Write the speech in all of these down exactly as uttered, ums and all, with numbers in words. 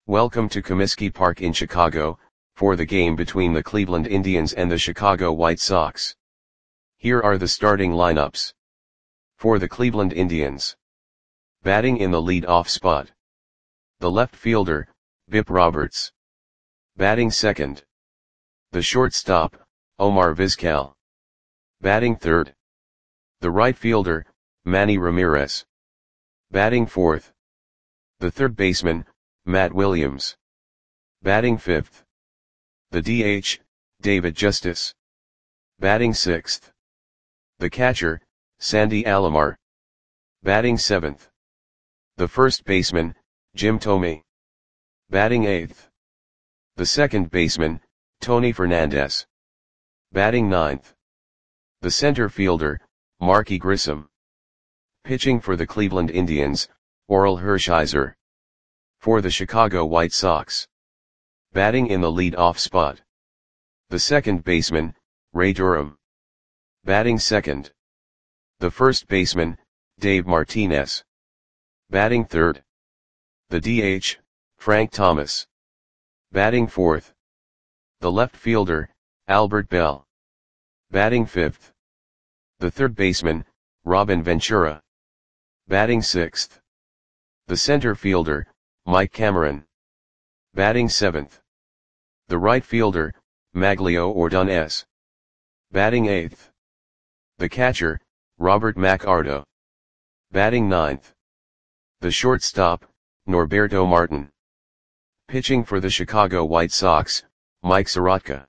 Welcome to Comiskey Park in Chicago, for the game between the Cleveland Indians and the Chicago White Sox. Here are the starting lineups. For the Cleveland Indians. Batting in the lead-off spot. The left fielder, Bip Roberts. Batting second. The shortstop, Omar Vizquel. Batting third. The right fielder, Manny Ramirez. Batting fourth. The third baseman, Matt Williams. Batting fifth. The D H, David Justice. Batting sixth. The catcher, Sandy Alomar. Batting seventh. The first baseman, Jim Thome. Batting eighth. The second baseman, Tony Fernandez. Batting ninth. The center fielder, Marky Grissom. Pitching for the Cleveland Indians, Orel Hershiser. For the Chicago White Sox. Batting in the lead-off spot. The second baseman, Ray Durham. Batting second. The first baseman, Dave Martinez. Batting third. The D H, Frank Thomas. Batting fourth. The left fielder, Albert Belle. Batting fifth. The third baseman, Robin Ventura. Batting sixth. The center fielder, Mike Cameron. Batting seventh. The right fielder, Maglio Ordonez. Batting eighth. The catcher, Robert McArdo. Batting ninth. The shortstop, Norberto Martin. Pitching for the Chicago White Sox, Mike Soroka.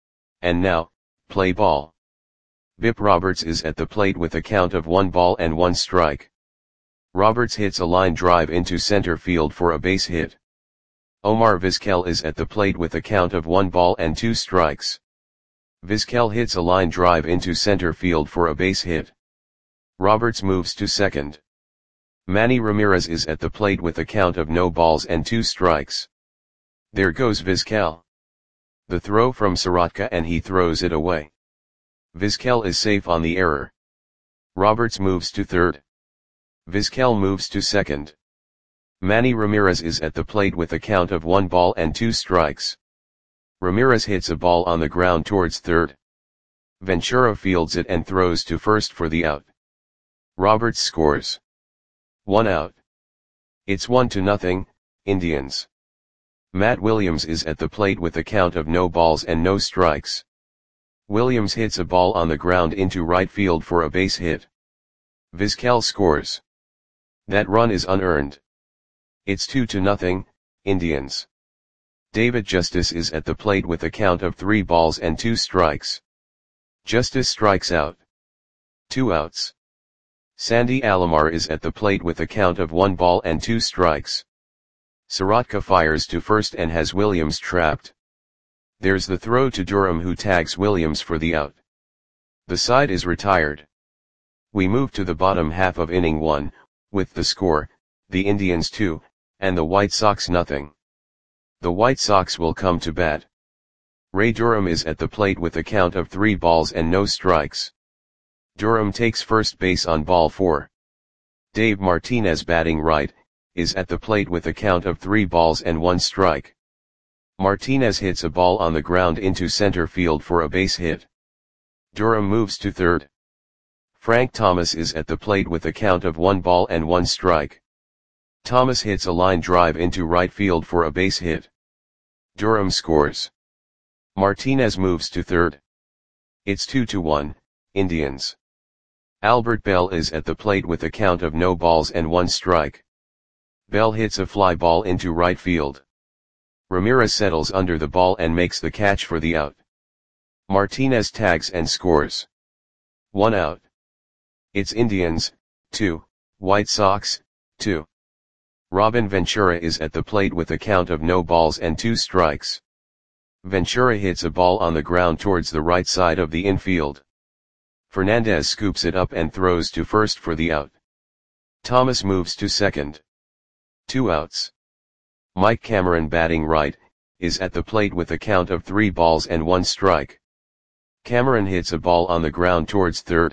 And now, play ball. Bip Roberts is at the plate with a count of one ball and one strike. Roberts hits a line drive into center field for a base hit. Omar Vizquel is at the plate with a count of one ball and two strikes. Vizquel hits a line drive into center field for a base hit. Roberts moves to second. Manny Ramirez is at the plate with a count of no balls and two strikes. There goes Vizquel. The throw from Soroka and he throws it away. Vizquel is safe on the error. Roberts moves to third. Vizquel moves to second. Manny Ramirez is at the plate with a count of one ball and two strikes. Ramirez hits a ball on the ground towards third. Ventura fields it and throws to first for the out. Roberts scores. One out. It's one to nothing, Indians. Matt Williams is at the plate with a count of no balls and no strikes. Williams hits a ball on the ground into right field for a base hit. Vizquel scores. That run is unearned. It's two to nothing, Indians. David Justice is at the plate with a count of three balls and two strikes. Justice strikes out. Two outs. Sandy Alomar is at the plate with a count of one ball and two strikes. Soroka fires to first and has Williams trapped. There's the throw to Durham who tags Williams for the out. The side is retired. We move to the bottom half of inning one, with the score, the Indians two, and the White Sox nothing. The White Sox will come to bat. Ray Durham is at the plate with a count of three balls and no strikes. Durham takes first base on ball four. Dave Martinez, batting right, is at the plate with a count of three balls and one strike. Martinez hits a ball on the ground into center field for a base hit. Durham moves to third. Frank Thomas is at the plate with a count of one ball and one strike. Thomas hits a line drive into right field for a base hit. Durham scores. Martinez moves to third. It's two to one, Indians. Albert Belle is at the plate with a count of no balls and one strike. Belle hits a fly ball into right field. Ramirez settles under the ball and makes the catch for the out. Martinez tags and scores. One out. It's Indians, two, White Sox, two. Robin Ventura is at the plate with a count of no balls and two strikes. Ventura hits a ball on the ground towards the right side of the infield. Fernandez scoops it up and throws to first for the out. Thomas moves to second. Two outs. Mike Cameron, batting right, is at the plate with a count of three balls and one strike. Cameron hits a ball on the ground towards third.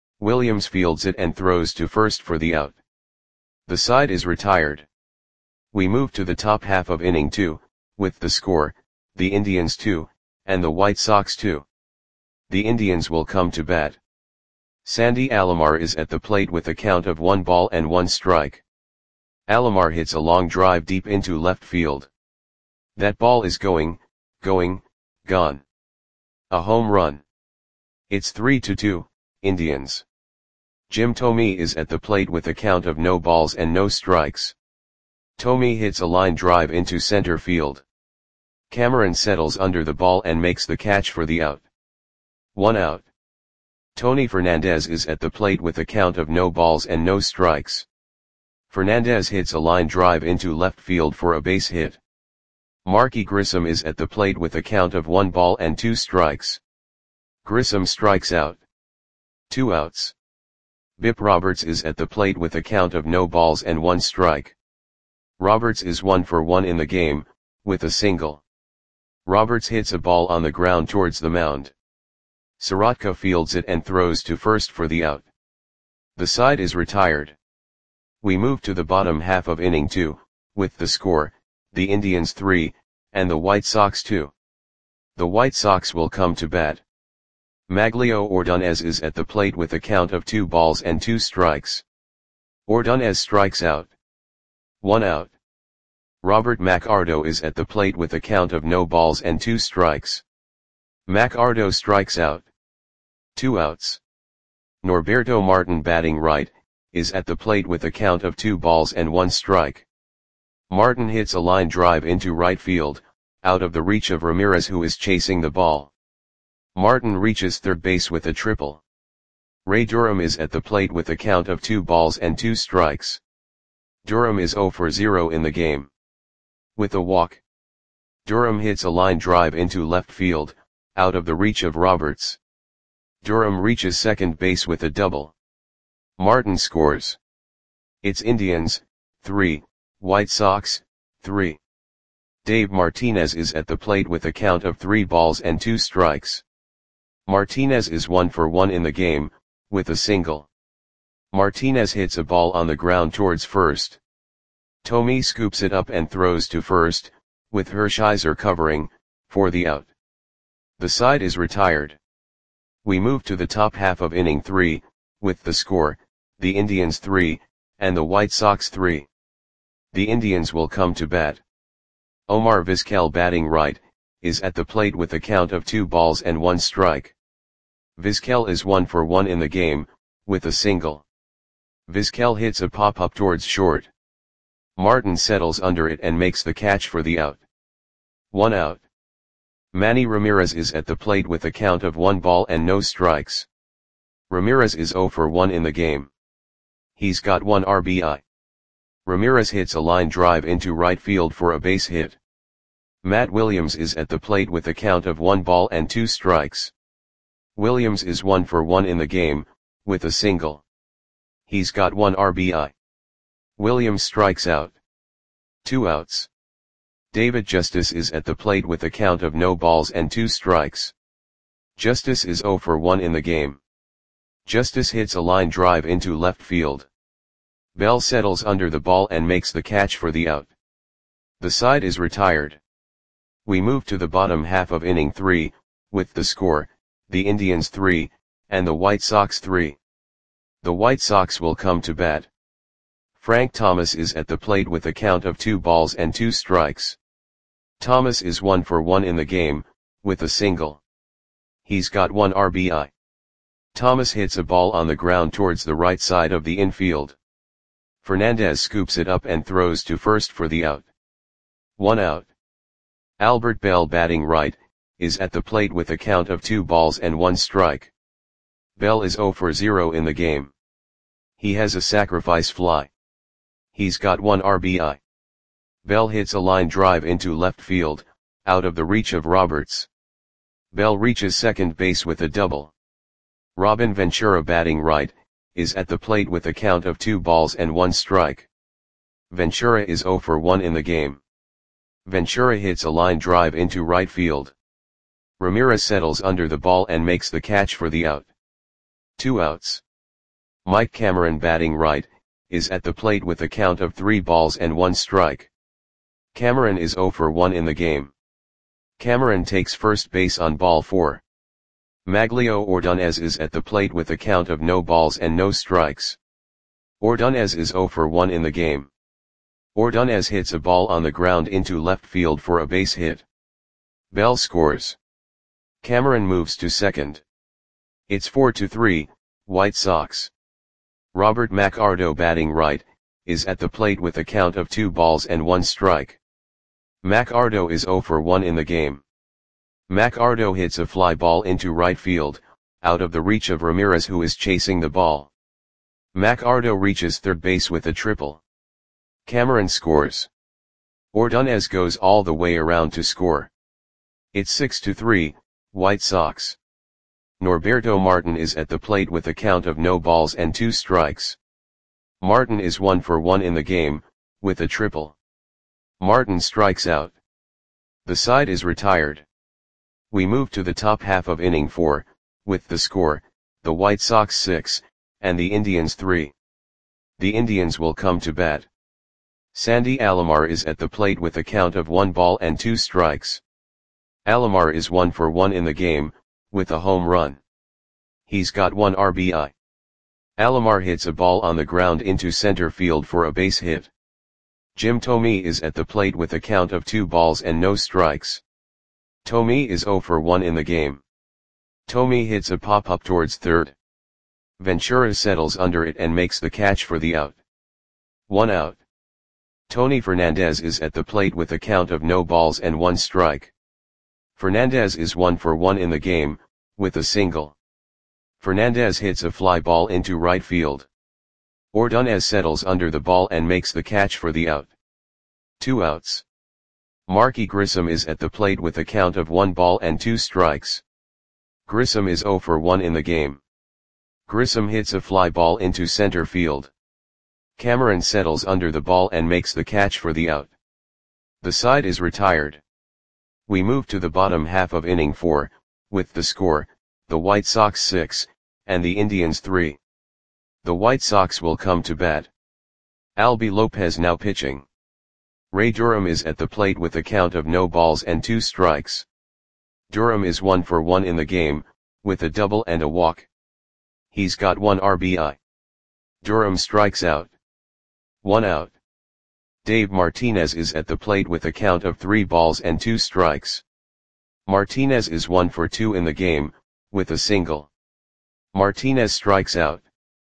Williams fields it and throws to first for the out. The side is retired. We move to the top half of inning two, with the score, the Indians two, and the White Sox two. The Indians will come to bat. Sandy Alomar is at the plate with a count of one ball and one strike. Alomar hits a long drive deep into left field. That ball is going, going, gone. A home run. It's three to two, Indians. Jim Thome is at the plate with a count of no balls and no strikes. Thome hits a line drive into center field. Cameron settles under the ball and makes the catch for the out. One out. Tony Fernandez is at the plate with a count of no balls and no strikes. Fernandez hits a line drive into left field for a base hit. Marky Grissom is at the plate with a count of one ball and two strikes. Grissom strikes out. Two outs. Bip Roberts is at the plate with a count of no balls and one strike. Roberts is one for one in the game, with a single. Roberts hits a ball on the ground towards the mound. Sorotka fields it and throws to first for the out. The side is retired. We move to the bottom half of inning two, with the score, the Indians three, and the White Sox two. The White Sox will come to bat. Maglio Ordonez is at the plate with a count of two balls and two strikes. Ordonez strikes out. One out. Robert McArdo is at the plate with a count of no balls and two strikes. McArdo strikes out. Two outs. Norberto Martin, batting right, is at the plate with a count of two balls and one strike. Martin hits a line drive into right field, out of the reach of Ramirez, who is chasing the ball. Martin reaches third base with a triple. Ray Durham is at the plate with a count of two balls and two strikes. Durham is zero for zero in the game. With a walk. Durham hits a line drive into left field, out of the reach of Roberts. Durham reaches second base with a double. Martin scores. It's Indians, three, White Sox, three. Dave Martinez is at the plate with a count of three balls and two strikes. Martinez is one for one in the game, with a single. Martinez hits a ball on the ground towards first. Thome scoops it up and throws to first, with Hershiser covering, for the out. The side is retired. We move to the top half of inning three, with the score, the Indians three, and the White Sox three. The Indians will come to bat. Omar Vizquel, batting right, is at the plate with a count of two balls and one strike. Vizquel is one for one in the game, with a single. Vizquel hits a pop-up towards short. Martin settles under it and makes the catch for the out. One out. Manny Ramirez is at the plate with a count of one ball and no strikes. Ramirez is zero for one in the game. He's got one R B I. Ramirez hits a line drive into right field for a base hit. Matt Williams is at the plate with a count of one ball and two strikes. Williams is one for one in the game, with a single. He's got one R B I. Williams strikes out. Two outs. David Justice is at the plate with a count of no balls and two strikes. Justice is zero for one in the game. Justice hits a line drive into left field. Bell settles under the ball and makes the catch for the out. The side is retired. We move to the bottom half of inning three, with the score, the Indians three, and the White Sox three. The White Sox will come to bat. Frank Thomas is at the plate with a count of two balls and two strikes. Thomas is one for one in the game, with a single. He's got one R B I. Thomas hits a ball on the ground towards the right side of the infield. Fernandez scoops it up and throws to first for the out. One out. Albert Bell, batting right, is at the plate with a count of two balls and one strike. Bell is zero for zero in the game. He has a sacrifice fly. He's got one R B I. Bell hits a line drive into left field, out of the reach of Roberts. Bell reaches second base with a double. Robin Ventura, batting right, is at the plate with a count of two balls and one strike. Ventura is zero for one in the game. Ventura hits a line drive into right field. Ramirez settles under the ball and makes the catch for the out. Two outs. Mike Cameron, batting right, is at the plate with a count of three balls and one strike. Cameron is zero for one in the game. Cameron takes first base on ball four. Maglio Ordonez is at the plate with a count of no balls and no strikes. Ordonez is zero for one in the game. Ordonez hits a ball on the ground into left field for a base hit. Bell scores. Cameron moves to second. It's four to three, White Sox. Robert MacArdo, batting right, is at the plate with a count of two balls and one strike. MacArdo is zero for one in the game. MacArdo hits a fly ball into right field, out of the reach of Ramirez, who is chasing the ball. MacArdo reaches third base with a triple. Cameron scores. Ordonez goes all the way around to score. It's six to three, White Sox. Norberto Martin is at the plate with a count of no balls and two strikes. Martin is one for one in the game, with a triple. Martin strikes out. The side is retired. We move to the top half of inning four, with the score, the White Sox six, and the Indians three. The Indians will come to bat. Sandy Alomar is at the plate with a count of one ball and two strikes. Alomar is one for one in the game, with a home run. He's got one R B I. Alomar hits a ball on the ground into center field for a base hit. Jim Thome is at the plate with a count of two balls and no strikes. Thome is zero for one in the game. Thome hits a pop-up towards third. Ventura settles under it and makes the catch for the out. One out. Tony Fernandez is at the plate with a count of no balls and one strike. Fernandez is one for one in the game, with a single. Fernandez hits a fly ball into right field. Ordonez settles under the ball and makes the catch for the out. Two outs. Marky Grissom is at the plate with a count of one ball and two strikes. Grissom is zero for one in the game. Grissom hits a fly ball into center field. Cameron settles under the ball and makes the catch for the out. The side is retired. We move to the bottom half of inning four, with the score, the White Sox six, and the Indians three. The White Sox will come to bat. Albie Lopez now pitching. Ray Durham is at the plate with a count of no balls and two strikes. Durham is one for one in the game, with a double and a walk. He's got one R B I. Durham strikes out. One out. Dave Martinez is at the plate with a count of three balls and two strikes. Martinez is one for two in the game, with a single. Martinez strikes out.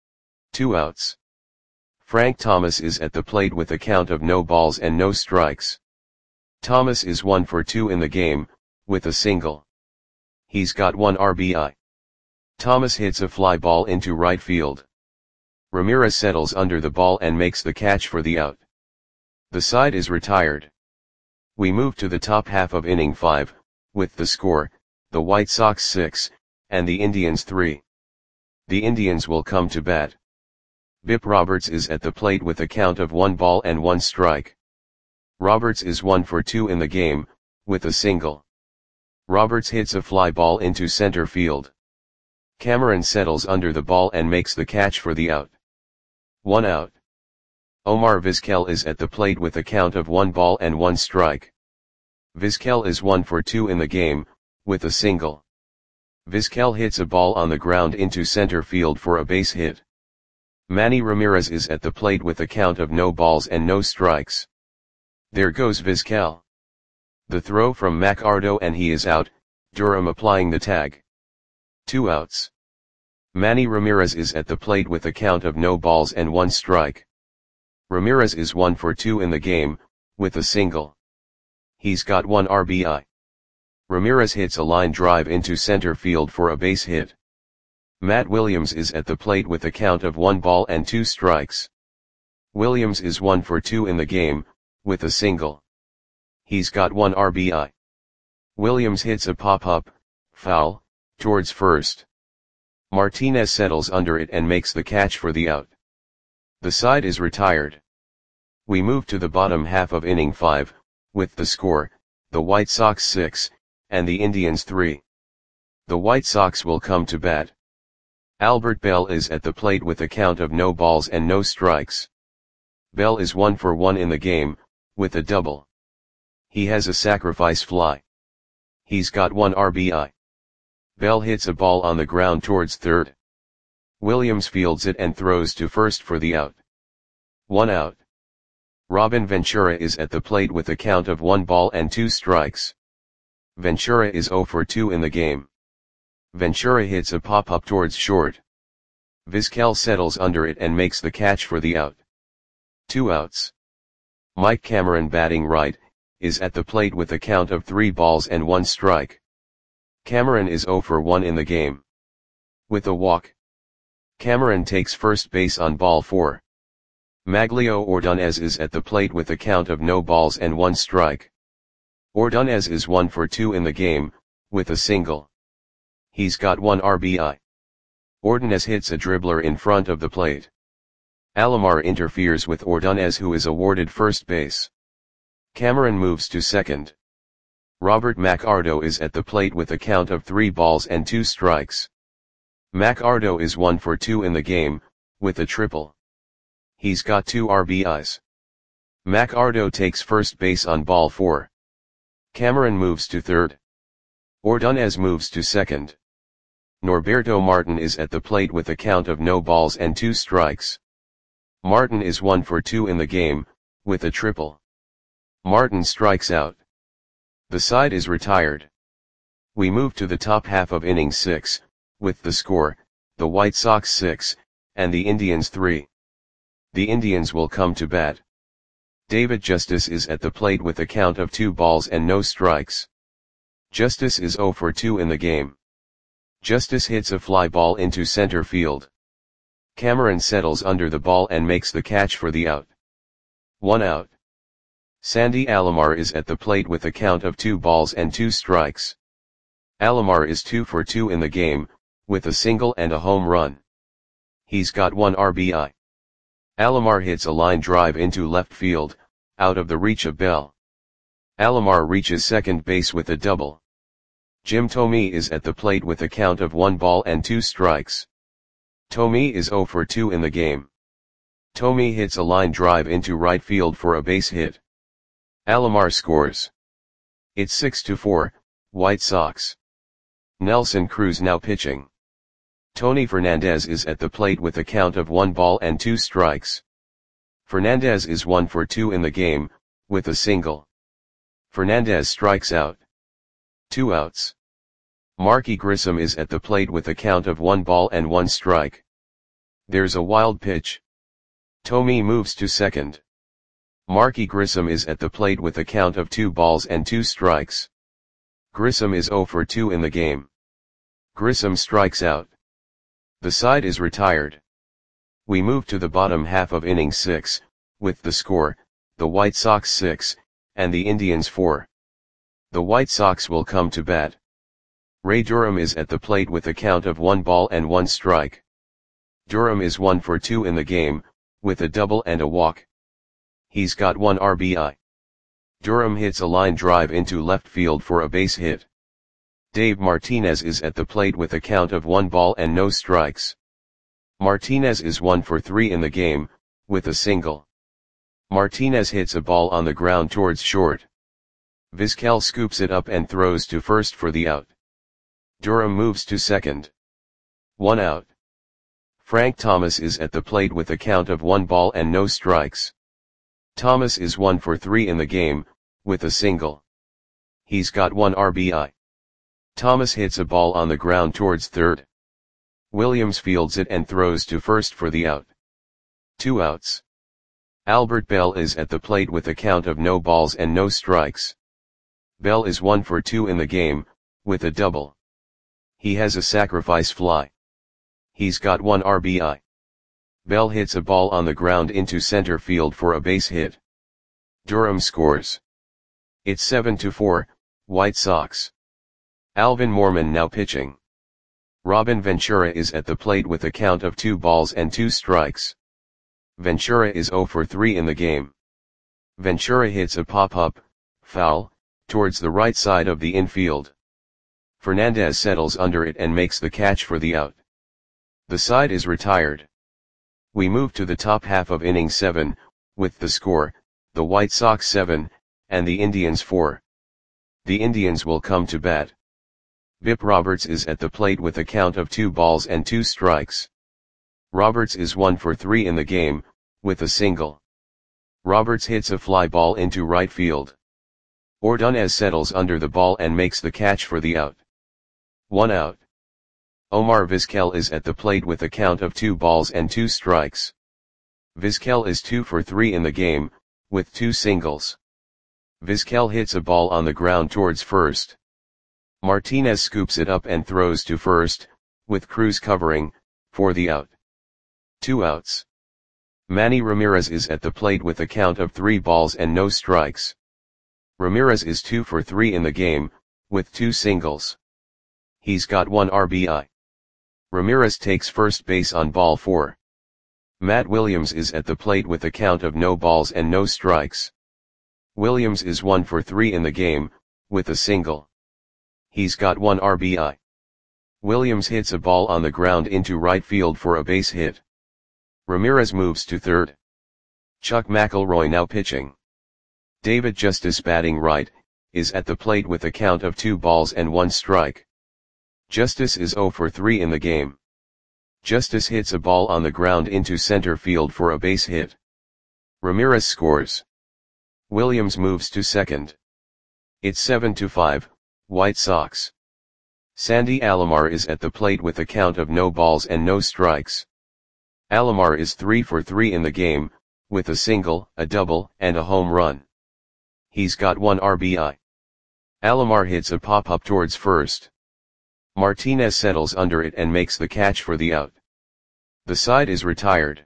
Two outs. Frank Thomas is at the plate with a count of no balls and no strikes. Thomas is one for two in the game, with a single. He's got one R B I. Thomas hits a fly ball into right field. Ramirez settles under the ball and makes the catch for the out. The side is retired. We move to the top half of inning five, with the score, the White Sox six, and the Indians three. The Indians will come to bat. Bip Roberts is at the plate with a count of one ball and one strike. Roberts is one for two in the game, with a single. Roberts hits a fly ball into center field. Cameron settles under the ball and makes the catch for the out. One out. Omar Vizquel is at the plate with a count of one ball and one strike. Vizquel is one for two in the game, with a single. Vizquel hits a ball on the ground into center field for a base hit. Manny Ramirez is at the plate with a count of no balls and no strikes. There goes Vizquel. The throw from MacArdo and he is out, Durham applying the tag. Two outs. Manny Ramirez is at the plate with a count of no balls and one strike. Ramirez is one for two in the game, with a single. He's got one R B I. Ramirez hits a line drive into center field for a base hit. Matt Williams is at the plate with a count of one ball and two strikes. Williams is one for two in the game, with a single. He's got one R B I. Williams hits a pop-up, foul, towards first. Martinez settles under it and makes the catch for the out. The side is retired. We move to the bottom half of inning five, with the score, the White Sox six, and the Indians three. The White Sox will come to bat. Albert Bell is at the plate with a count of no balls and no strikes. Bell is one for one in the game, with a double. He has a sacrifice fly. He's got one R B I. Bell hits a ball on the ground towards third. Williams fields it and throws to first for the out. One out. Robin Ventura is at the plate with a count of one ball and two strikes. Ventura is zero for two in the game. Ventura hits a pop-up towards short. Vizquel settles under it and makes the catch for the out. Two outs. Mike Cameron, batting right, is at the plate with a count of three balls and one strike. Cameron is zero for one in the game. With a walk, Cameron takes first base on ball four. Maglio Ordonez is at the plate with a count of no balls and one strike. Ordonez is one for two in the game, with a single. He's got one R B I. Ordonez hits a dribbler in front of the plate. Alomar interferes with Ordonez, who is awarded first base. Cameron moves to second. Robert McArdo is at the plate with a count of three balls and two strikes. McArdo is one for two in the game, with a triple. He's got two R B Is. McArdo takes first base on ball four. Cameron moves to third. Ordonez moves to second. Norberto Martin is at the plate with a count of no balls and two strikes. Martin is one for two in the game, with a triple. Martin strikes out. The side is retired. We move to the top half of inning six, with the score, the White Sox six, and the Indians three. The Indians will come to bat. David Justice is at the plate with a count of two balls and no strikes. Justice is zero for two in the game. Justice hits a fly ball into center field. Cameron settles under the ball and makes the catch for the out. One out. Sandy Alomar is at the plate with a count of two balls and two strikes. Alomar is two for two in the game, with a single and a home run. He's got one R B I. Alomar hits a line drive into left field, out of the reach of Bell. Alomar reaches second base with a double. Jim Thome is at the plate with a count of one ball and two strikes. Thome is zero for two in the game. Thome hits a line drive into right field for a base hit. Alomar scores. It's six to four, White Sox. Nelson Cruz now pitching. Tony Fernandez is at the plate with a count of one ball and two strikes. Fernandez is one for two in the game, with a single. Fernandez strikes out. Two outs. Marky Grissom is at the plate with a count of one ball and one strike. There's a wild pitch. Thome moves to second. Marky Grissom is at the plate with a count of two balls and two strikes. Grissom is zero for two in the game. Grissom strikes out. The side is retired. We move to the bottom half of inning six, with the score, the White Sox six, and the Indians four. The White Sox will come to bat. Ray Durham is at the plate with a count of one ball and one strike. Durham is one for two in the game, with a double and a walk. He's got one R B I. Durham hits a line drive into left field for a base hit. Dave Martinez is at the plate with a count of one ball and no strikes. Martinez is one for three in the game, with a single. Martinez hits a ball on the ground towards short. Vizquel scoops it up and throws to first for the out. Durham moves to second. One out. Frank Thomas is at the plate with a count of one ball and no strikes. Thomas is one for three in the game, with a single. He's got one R B I. Thomas hits a ball on the ground towards third. Williams fields it and throws to first for the out. Two outs. Albert Bell is at the plate with a count of no balls and no strikes. Bell is one for two in the game, with a double. He has a sacrifice fly. He's got one R B I. Bell hits a ball on the ground into center field for a base hit. Durham scores. It's seven to four, White Sox. Alvin Mormon now pitching. Robin Ventura is at the plate with a count of two balls and two strikes. Ventura is zero for three in the game. Ventura hits a pop-up, foul, towards the right side of the infield. Fernandez settles under it and makes the catch for the out. The side is retired. We move to the top half of inning seven, with the score, the White Sox seven, and the Indians four. The Indians will come to bat. Bip Roberts is at the plate with a count of two balls and two strikes. Roberts is one for three in the game, with a single. Roberts hits a fly ball into right field. Ordonez settles under the ball and makes the catch for the out. One out. Omar Vizquel is at the plate with a count of two balls and two strikes. Vizquel is two for three in the game, with two singles. Vizquel hits a ball on the ground towards first. Martinez scoops it up and throws to first, with Cruz covering, for the out. Two outs. Manny Ramirez is at the plate with a count of three balls and no strikes. Ramirez is two for three in the game, with two singles. He's got one R B I. Ramirez takes first base on ball four. Matt Williams is at the plate with a count of no balls and no strikes. Williams is one for three in the game, with a single. He's got one R B I. Williams hits a ball on the ground into right field for a base hit. Ramirez moves to third. Chuck McElroy now pitching. David Justice batting right, is at the plate with a count of two balls and one strike. Justice is zero for three in the game. Justice hits a ball on the ground into center field for a base hit. Ramirez scores. Williams moves to second. It's seven to five, White Sox. Sandy Alomar is at the plate with a count of no balls and no strikes. Alomar is three for three in the game, with a single, a double, and a home run. He's got one R B I. Alomar hits a pop-up towards first. Martinez settles under it and makes the catch for the out. The side is retired.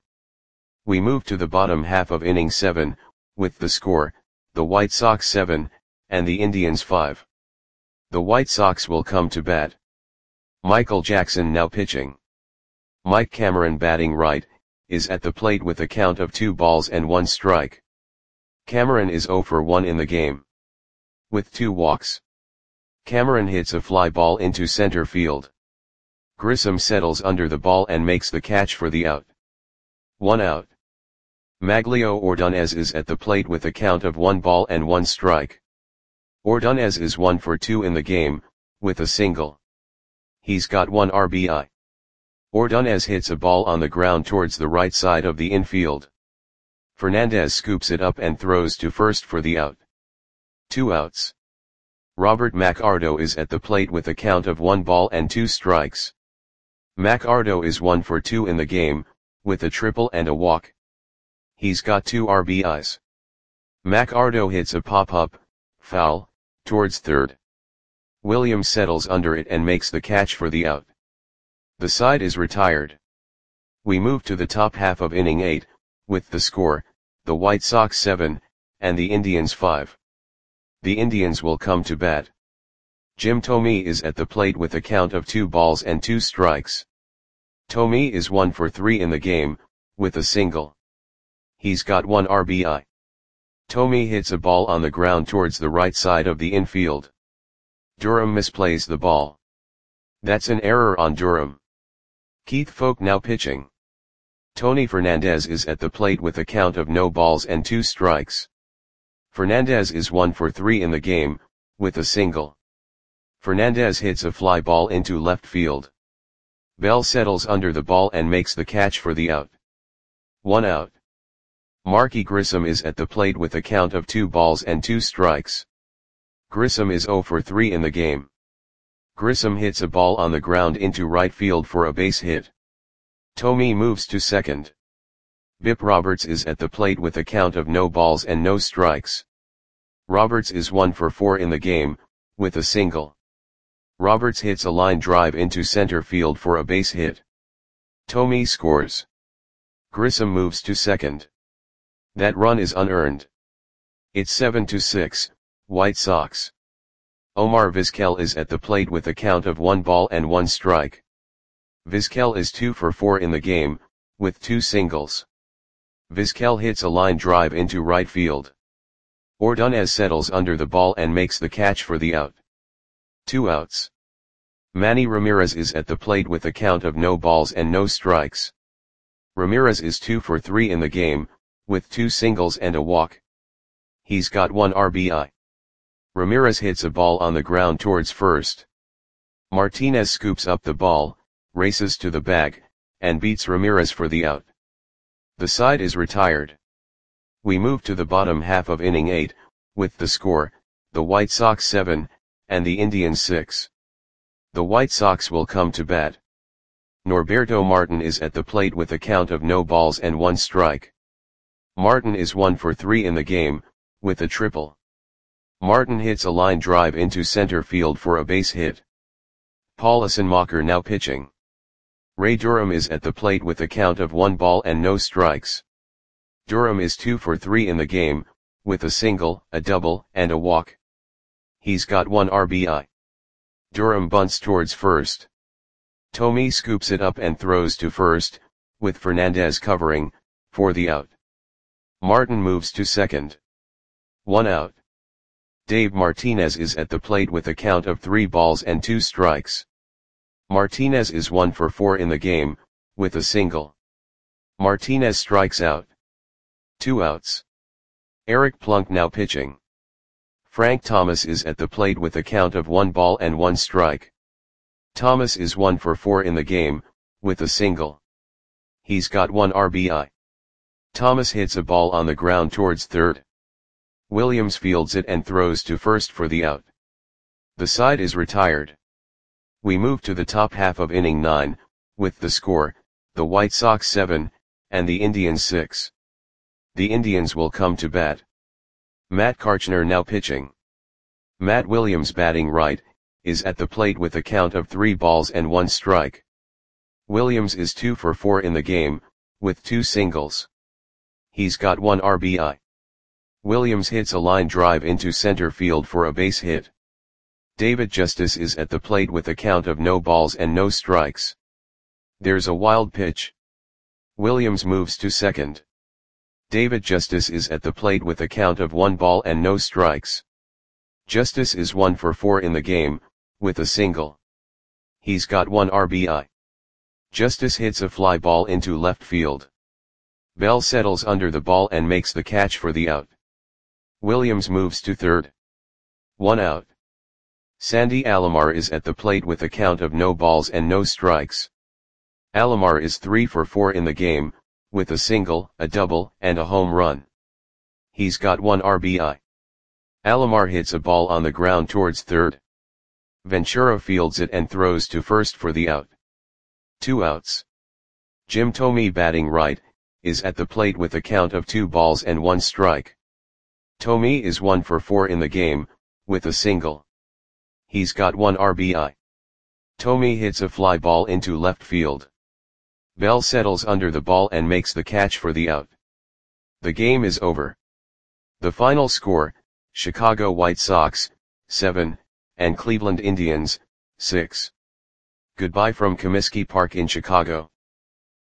We move to the bottom half of inning seven, with the score, the White Sox seven, and the Indians five. The White Sox will come to bat. Michael Jackson now pitching. Mike Cameron batting right, is at the plate with a count of two balls and one strike. Cameron is zero for one in the game. With two walks. Cameron hits a fly ball into center field. Grissom settles under the ball and makes the catch for the out. One out. Maglio Ordonez is at the plate with a count of one ball and one strike. Ordonez is one for two in the game, with a single. He's got one R B I. Ordonez hits a ball on the ground towards the right side of the infield. Fernandez scoops it up and throws to first for the out. Two outs. Robert McArdo is at the plate with a count of one ball and two strikes. McArdo is one for two in the game, with a triple and a walk. He's got two R B Is. McArdo hits a pop-up, foul, towards third. Williams settles under it and makes the catch for the out. The side is retired. We move to the top half of inning eight, with the score, the White Sox seven, and the Indians five. The Indians will come to bat. Jim Thome is at the plate with a count of two balls and two strikes. Thome is one for three in the game, with a single. He's got one R B I. Thome hits a ball on the ground towards the right side of the infield. Durham misplays the ball. That's an error on Durham. Keith Foulke now pitching. Tony Fernandez is at the plate with a count of no balls and two strikes. Fernandez is one for three in the game, with a single. Fernandez hits a fly ball into left field. Bell settles under the ball and makes the catch for the out. One out. Marky Grissom is at the plate with a count of two balls and two strikes. Grissom is zero for three in the game. Grissom hits a ball on the ground into right field for a base hit. Thome moves to second. Bip Roberts is at the plate with a count of no balls and no strikes. Roberts is one for four in the game, with a single. Roberts hits a line drive into center field for a base hit. Thome scores. Grissom moves to second. That run is unearned. It's seven to six, White Sox. Omar Vizquel is at the plate with a count of one ball and one strike. Vizquel is two for four in the game, with two singles. Vizquel hits a line drive into right field. Ordonez settles under the ball and makes the catch for the out. Two outs. Manny Ramirez is at the plate with a count of no balls and no strikes. Ramirez is two for three in the game, with two singles and a walk. He's got one R B I. Ramirez hits a ball on the ground towards first. Martinez scoops up the ball, races to the bag, and beats Ramirez for the out. The side is retired. We move to the bottom half of inning eight, with the score, the White Sox seven, and the Indians six. The White Sox will come to bat. Norberto Martin is at the plate with a count of no balls and one strike. Martin is one for three in the game, with a triple. Martin hits a line drive into center field for a base hit. Paul Assenmacher now pitching. Ray Durham is at the plate with a count of one ball and no strikes. Durham is two for three in the game, with a single, a double, and a walk. He's got one R B I. Durham bunts towards first. Thome scoops it up and throws to first, with Fernandez covering, for the out. Martin moves to second. One out. Dave Martinez is at the plate with a count of three balls and two strikes. Martinez is one for four in the game, with a single. Martinez strikes out. Two outs. Eric Plunk now pitching. Frank Thomas is at the plate with a count of one ball and one strike. Thomas is one for four in the game, with a single. He's got one R B I. Thomas hits a ball on the ground towards third. Williams fields it and throws to first for the out. The side is retired. We move to the top half of inning nine, with the score, the White Sox seven, and the Indians six. The Indians will come to bat. Matt Karchner now pitching. Matt Williams batting right, is at the plate with a count of three balls and one strike. Williams is two for four in the game, with two singles. He's got one R B I. Williams hits a line drive into center field for a base hit. David Justice is at the plate with a count of no balls and no strikes. There's a wild pitch. Williams moves to second. David Justice is at the plate with a count of one ball and no strikes. Justice is one for four in the game, with a single. He's got one R B I. Justice hits a fly ball into left field. Bell settles under the ball and makes the catch for the out. Williams moves to third. One out. Sandy Alomar is at the plate with a count of no balls and no strikes. Alomar is three for four in the game, with a single, a double, and a home run. He's got one R B I. Alomar hits a ball on the ground towards third. Ventura fields it and throws to first for the out. Two outs. Jim Thome batting right, is at the plate with a count of two balls and one strike. Thome is one for four in the game, with a single. He's got one R B I. Thome hits a fly ball into left field. Bell settles under the ball and makes the catch for the out. The game is over. The final score, Chicago White Sox, seven, and Cleveland Indians, six. Goodbye from Comiskey Park in Chicago.